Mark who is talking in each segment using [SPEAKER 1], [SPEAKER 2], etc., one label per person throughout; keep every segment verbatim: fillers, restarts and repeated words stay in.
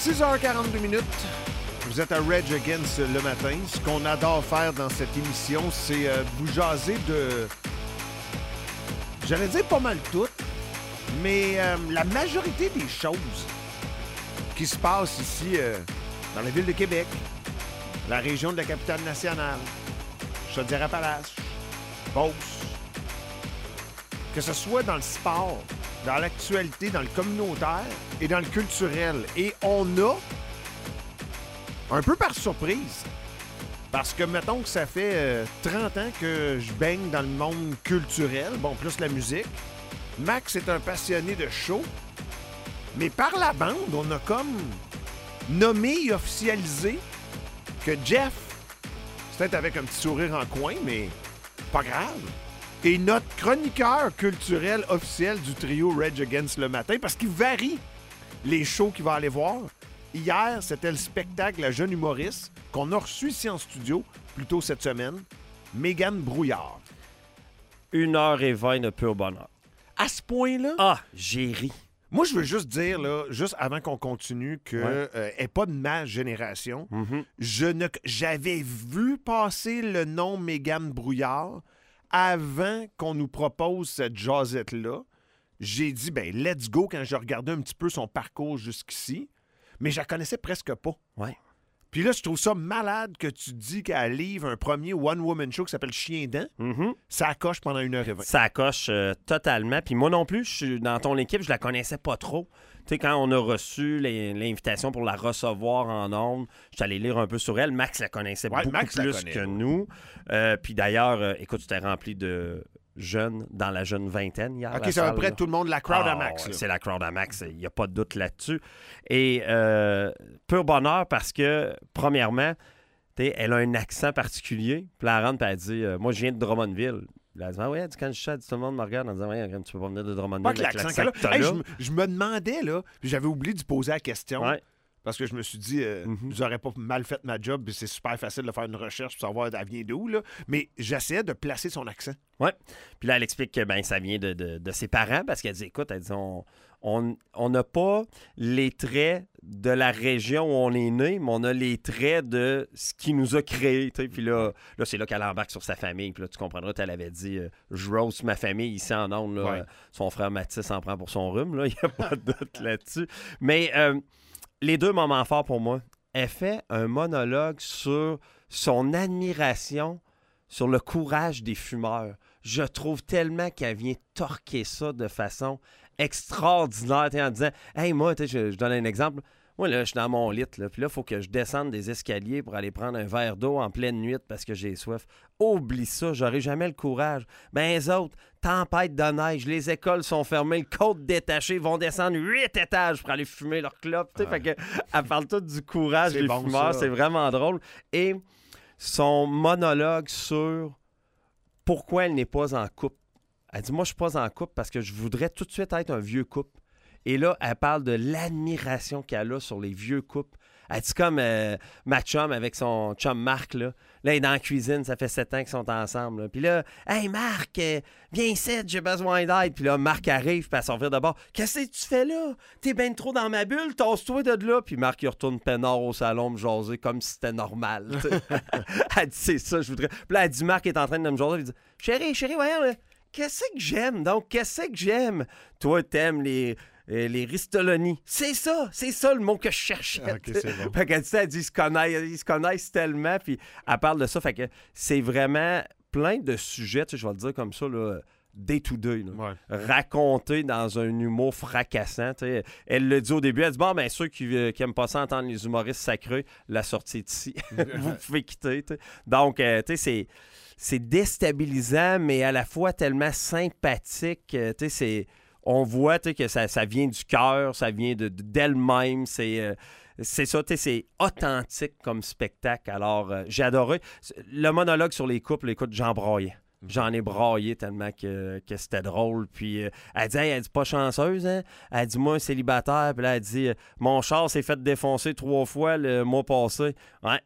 [SPEAKER 1] six heures quarante-deux minutes. Vous êtes à Rage Against le matin. Ce qu'on adore faire dans cette émission, c'est euh, vous jaser de... J'allais dire pas mal tout, mais euh, la majorité des choses qui se passent ici euh, dans la ville de Québec, la région de la capitale nationale, Chaudière-Appalaches, Beauce, que ce soit dans le sport, dans l'actualité, dans le communautaire et dans le culturel. Et on a, un peu par surprise, parce que mettons que ça fait euh, trente ans que je baigne dans le monde culturel, bon, plus la musique. Max est un passionné de show, mais par la bande, on a comme nommé et officialisé que Jeff, c'est peut-être avec un petit sourire en coin, mais pas grave, est notre chroniqueur culturel officiel du trio Rage Against le matin, parce qu'il varie les shows qu'il va aller voir. Hier, c'était le spectacle La Jeune Humoriste qu'on a reçu ici en studio, plus tôt cette semaine, Mégane Brouillard.
[SPEAKER 2] Une heure et vingt de pur bonheur.
[SPEAKER 1] À ce point-là?
[SPEAKER 2] Ah, j'ai ri.
[SPEAKER 1] Moi, je veux juste dire, là, juste avant qu'on continue, qu'elle
[SPEAKER 2] Ouais.
[SPEAKER 1] euh, est pas de ma génération.
[SPEAKER 2] Mm-hmm.
[SPEAKER 1] Je ne, j'avais vu passer le nom Mégane Brouillard avant qu'on nous propose cette jasette-là. J'ai dit, ben let's go, quand j'ai regardé un petit peu son parcours jusqu'ici. Mais je la connaissais presque pas.
[SPEAKER 2] Ouais.
[SPEAKER 1] Puis là, je trouve ça malade que tu dis qu'elle livre un premier one-woman show qui s'appelle Chien dent.
[SPEAKER 2] Mm-hmm.
[SPEAKER 1] Ça coche pendant une heure et vingt.
[SPEAKER 2] Ça coche euh, totalement. Puis moi non plus, je suis dans ton équipe, je la connaissais pas trop. Tu sais, quand on a reçu les- l'invitation pour la recevoir en ondes, je suis allé lire un peu sur elle. Max la connaissait
[SPEAKER 1] Ouais,
[SPEAKER 2] beaucoup
[SPEAKER 1] Max la
[SPEAKER 2] plus
[SPEAKER 1] connaît,
[SPEAKER 2] que
[SPEAKER 1] ouais.
[SPEAKER 2] nous. Euh, puis d'ailleurs, euh, écoute, tu t'es rempli de jeunes dans la jeune vingtaine hier.
[SPEAKER 1] OK,
[SPEAKER 2] la
[SPEAKER 1] c'est à peu
[SPEAKER 2] salle,
[SPEAKER 1] près
[SPEAKER 2] là.
[SPEAKER 1] tout le monde, la crowd
[SPEAKER 2] Ah,
[SPEAKER 1] à Max.
[SPEAKER 2] ouais,
[SPEAKER 1] là.
[SPEAKER 2] c'est la crowd à Max, il n'y a pas de doute là-dessus. Et euh, pur bonheur parce que, premièrement, t'sais, elle a un accent particulier. Puis là, elle rentre, puis elle dit euh, moi, je viens de Drummondville. Puis là, elle dit ah, ouais, elle dit, quand je suis, tout le monde me regarde en disant ouais, tu peux pas venir de Drummondville.
[SPEAKER 1] Pas que
[SPEAKER 2] avec
[SPEAKER 1] l'accent qu'elle a.
[SPEAKER 2] que t'as
[SPEAKER 1] Hey,
[SPEAKER 2] là.
[SPEAKER 1] je, me- je me demandais, là, puis j'avais oublié de poser la question.
[SPEAKER 2] Ouais.
[SPEAKER 1] Parce que je me suis dit, euh,
[SPEAKER 2] Mhm.
[SPEAKER 1] j'aurais pas mal fait ma job, puis c'est super facile de faire une recherche pour savoir elle vient d'où, là. Mais j'essayais de placer son accent.
[SPEAKER 2] Ouais. Puis là, elle explique que ben, ça vient de, de- de ses parents parce qu'elle dit écoute, elle dit on on on n'a pas les traits de la région où on est né, mais on a les traits de ce qui nous a créés. tu sais. Puis là, là c'est là qu'elle embarque sur sa famille. Puis là, tu comprendras, elle avait dit euh, je roast ma famille ici en ondes. là.
[SPEAKER 1] Ouais.
[SPEAKER 2] Euh, Son frère Mathis en prend pour son rhume. là. Il n'y a pas de doute là-dessus. Mais euh, les deux moments forts pour moi, elle fait un monologue sur son admiration sur le courage des fumeurs. Je trouve tellement qu'elle vient torquer ça de façon extraordinaire, t'sais, en disant « Hey, moi, t'sais, je, je donne un exemple. Moi, là, je suis dans mon lit, là, puis là, il faut que je descende des escaliers pour aller prendre un verre d'eau en pleine nuit parce que j'ai soif. Oublie ça, j'aurai jamais le courage. Ben, les autres, tempête de neige, les écoles sont fermées, le côte détaché, vont descendre huit étages pour aller fumer leur clope.
[SPEAKER 1] Ah.
[SPEAKER 2] Fait que, elle parle toute du courage
[SPEAKER 1] C'est
[SPEAKER 2] des
[SPEAKER 1] bon,
[SPEAKER 2] fumeurs,
[SPEAKER 1] ça.
[SPEAKER 2] c'est vraiment drôle. Et son monologue sur pourquoi elle n'est pas en couple. Elle dit, moi, je suis pas en couple parce que je voudrais tout de suite être un vieux couple. Et là, elle parle de l'admiration qu'elle a sur les vieux couples. Elle dit comme euh, ma chum avec son chum Marc, là. Là, il est dans la cuisine, ça fait sept ans qu'ils sont ensemble. là. Puis là, « Hey, Marc, euh, viens ici, j'ai besoin d'aide. » Puis là, Marc arrive, puis elle s'en revient de bord. « Qu'est-ce que tu fais là? T'es ben trop dans ma bulle, tasse-toi de là. » Puis Marc, il retourne peinard au salon, me jaser comme si c'était normal. tu sais. Elle dit, c'est ça, je voudrais. Puis là, elle dit, Marc est en train de me jaser. Il dit, chérie, chérie, voyons, là, qu'est-ce que j'aime? Donc, qu'est-ce que j'aime? Toi, t'aimes les. Euh, les ristoloni. C'est ça, c'est ça le mot que je cherchais.
[SPEAKER 1] Ah, ok, c'est bon.
[SPEAKER 2] Fait qu'elle dit ça, elle dit ils se connaissent, ils se connaissent tellement, puis elle parle de ça. Fait que c'est vraiment plein de sujets, tu sais, je vais le dire comme ça, là, day to day, là.
[SPEAKER 1] Ouais.
[SPEAKER 2] Racontés dans un humour fracassant. tu sais. Elle le dit au début, elle dit bon, ben ceux qui, euh, qui aiment pas ça entendre les humoristes sacrés, la sortie est ici. Vous pouvez quitter. tu sais. Donc, euh, tu sais, c'est. C'est déstabilisant, mais à la fois tellement sympathique. euh, Tu sais, c'est. On voit tu sais, que ça, ça vient du cœur, ça vient de, de- d'elle-même. C'est, euh, c'est ça, tu sais, c'est authentique comme spectacle. Alors, euh, j'ai adoré. Le monologue sur les couples, écoute, j'en braillais. J'en ai braillé tellement que, que c'était drôle. Puis euh, elle dit, hey, elle dit pas chanceuse, hein? Elle dit, moi, un célibataire. Puis là, elle dit, mon char s'est fait défoncer trois fois le mois passé. Ouais.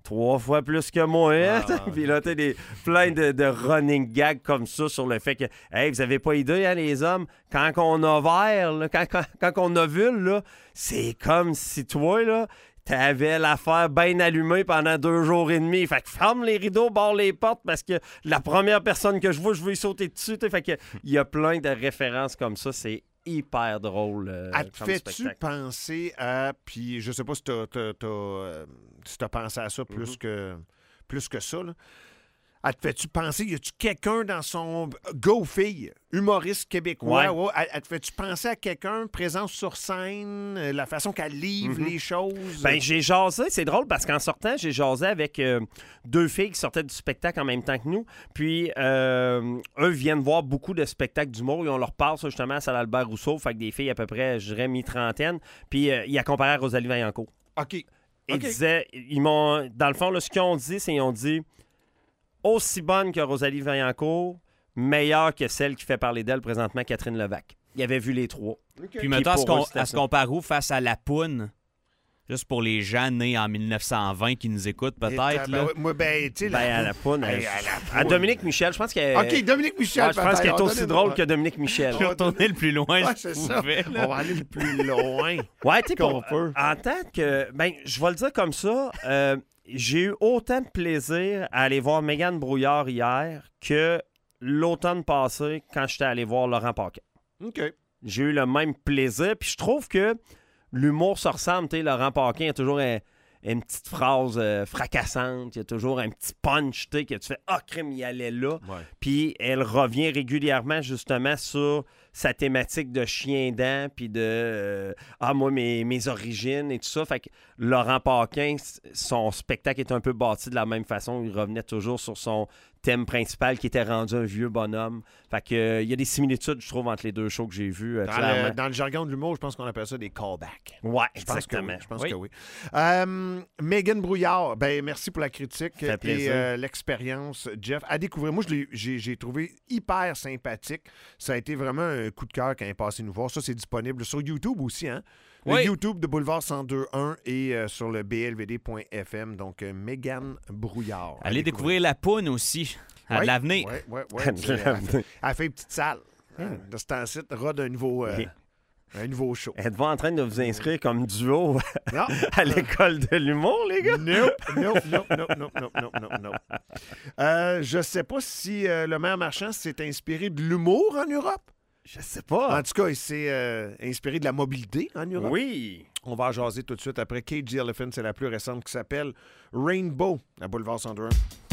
[SPEAKER 2] trois fois plus que moi. Hein?
[SPEAKER 1] Ah,
[SPEAKER 2] Puis là, tu des plein de, de running gags comme ça sur le fait que, hey, vous avez pas idée, hein, les hommes, quand on ovère, là, quand, quand, quand on ovule, là, c'est comme si toi, là, t'avais l'affaire bien allumée pendant deux jours et demi. Fait que ferme les rideaux, barre les portes parce que la première personne que je vois, je veux y sauter dessus. T'sais. Fait que il y a plein de références comme ça. C'est hyper drôle. Euh,
[SPEAKER 1] Elle te
[SPEAKER 2] comme
[SPEAKER 1] fais-tu
[SPEAKER 2] spectacle.
[SPEAKER 1] penser à... Puis je sais pas si t'as, t'as, t'as, euh, si t'as pensé à ça plus,
[SPEAKER 2] Mm-hmm.
[SPEAKER 1] que, plus que ça, là. Elle te fait-tu penser, y a-tu quelqu'un dans son go-fille, humoriste québécois,
[SPEAKER 2] Ouais.
[SPEAKER 1] ouais, elle, elle te fait-tu penser à quelqu'un, présence sur scène, euh, la façon qu'elle livre
[SPEAKER 2] Mhm.
[SPEAKER 1] les choses?
[SPEAKER 2] Ben, j'ai jasé, c'est drôle parce qu'en sortant, j'ai jasé avec euh, deux filles qui sortaient du spectacle en même temps que nous. Puis, euh, eux viennent voir beaucoup de spectacles d'humour et on leur parle ça, justement à Salle Albert Rousseau. Fait que des filles à peu près, je dirais, mi-trentaine. Puis, euh, ils la comparaient à Rosalie Vaillancourt.
[SPEAKER 1] OK.
[SPEAKER 2] Ils
[SPEAKER 1] OK.
[SPEAKER 2] disaient, ils m'ont, dans le fond, là, ce qu'ils ont dit, c'est qu'ils ont dit aussi bonne que Rosalie Vaillancourt, meilleure que celle qui fait parler d'elle présentement, Catherine Levac. Ils avaient vu les trois.
[SPEAKER 3] Puis mettons, à ce
[SPEAKER 2] pour eux,
[SPEAKER 3] qu'on
[SPEAKER 2] c'était
[SPEAKER 3] à ce
[SPEAKER 2] ça.
[SPEAKER 3] qu'on compare où face à La Poune? Juste pour les gens nés en mille neuf cent vingt qui nous écoutent,
[SPEAKER 1] Et,
[SPEAKER 3] peut-être.
[SPEAKER 1] ben,
[SPEAKER 3] là.
[SPEAKER 1] ouais, moi, ben, tu sais...
[SPEAKER 2] Ben, à la poune.
[SPEAKER 1] Hey,
[SPEAKER 2] à,
[SPEAKER 1] à la
[SPEAKER 2] à
[SPEAKER 1] poune.
[SPEAKER 2] Dominique Michel, je pense qu'elle
[SPEAKER 1] OK, Dominique Michel,
[SPEAKER 2] Ouais, je pense
[SPEAKER 1] peut-être.
[SPEAKER 2] qu'elle est
[SPEAKER 1] On
[SPEAKER 2] aussi
[SPEAKER 1] donne-
[SPEAKER 2] drôle
[SPEAKER 1] ouais.
[SPEAKER 2] que Dominique Michel.
[SPEAKER 3] Je vais retourner le plus loin
[SPEAKER 1] Ouais,
[SPEAKER 3] je
[SPEAKER 1] c'est ça.
[SPEAKER 3] pouvais, là.
[SPEAKER 1] On va aller le plus loin.
[SPEAKER 2] Ouais, tu sais,
[SPEAKER 1] Qu'on
[SPEAKER 2] pour-
[SPEAKER 1] peut.
[SPEAKER 2] en tant que. Ben, je vais le dire comme ça. euh, j'ai eu autant de plaisir à aller voir Mégane Brouillard hier que l'automne passé quand j'étais allé voir Laurent Paquin.
[SPEAKER 1] OK.
[SPEAKER 2] J'ai eu le même plaisir. Puis je trouve que l'humour se ressemble. Tu sais, Laurent Paquin a toujours un- une petite phrase euh, fracassante. Il y a toujours un petit punch, tu sais, que tu fais « Ah, crème, il allait là.
[SPEAKER 1] Ouais. »
[SPEAKER 2] Puis elle revient régulièrement, justement, sur sa thématique de chien dent, puis de euh, Ah, moi, mes, mes origines et tout ça. Fait que Laurent Paquin, s- son spectacle est un peu bâti de la même façon. Il revenait toujours sur son thème principal qui était rendu un vieux bonhomme. Fait que euh, il y a des similitudes, je trouve, entre les deux shows que j'ai vus. euh,
[SPEAKER 1] Dans
[SPEAKER 2] clairement.
[SPEAKER 1] le, dans le jargon de l'humour, je pense qu'on appelle ça des callbacks.
[SPEAKER 2] Ouais,
[SPEAKER 1] Je pense
[SPEAKER 2] exactement.
[SPEAKER 1] que oui. Je pense
[SPEAKER 3] Oui.
[SPEAKER 1] que oui. Euh, Mégane Brouillard, ben merci pour la critique
[SPEAKER 2] Ça fait
[SPEAKER 1] et
[SPEAKER 2] plaisir.
[SPEAKER 1] euh, l'expérience, Jeff. À découvrir. Moi, je l'ai- j'ai j'ai trouvé hyper sympathique. Ça a été vraiment un coup de cœur quand il est passé nous voir. Ça, c'est disponible sur YouTube aussi, hein? Le
[SPEAKER 3] Oui.
[SPEAKER 1] YouTube de Boulevard cent deux point un et euh, sur le b l v d point f m. Donc, euh, Mégane Brouillard. À
[SPEAKER 3] Allez découvrir La Poune aussi. À
[SPEAKER 1] Ouais,
[SPEAKER 3] de l'avenir.
[SPEAKER 1] ouais, ouais, ouais.
[SPEAKER 2] À de
[SPEAKER 1] C'est- elle,
[SPEAKER 2] l'avenir.
[SPEAKER 1] elle fait une petite salle. Hein, de ce temps-ci, rod un nouveau, euh,
[SPEAKER 2] Ok.
[SPEAKER 1] un nouveau show.
[SPEAKER 2] Êtes-vous en train de vous inscrire comme duo
[SPEAKER 1] Non.
[SPEAKER 2] à l'école de l'humour, les gars?
[SPEAKER 1] Nope, nope, nope, nope, nope, nope, nope, nope, nope. Euh, je sais pas si euh, le maire Marchand s'est inspiré de l'humour en Europe.
[SPEAKER 2] Je sais pas.
[SPEAKER 1] En tout cas, il s'est euh, inspiré de la mobilité en Europe.
[SPEAKER 2] Oui.
[SPEAKER 1] On va en jaser tout de suite après. Cage the Elephant, c'est la plus récente qui s'appelle Rainbow à Boulevard cent deux point un.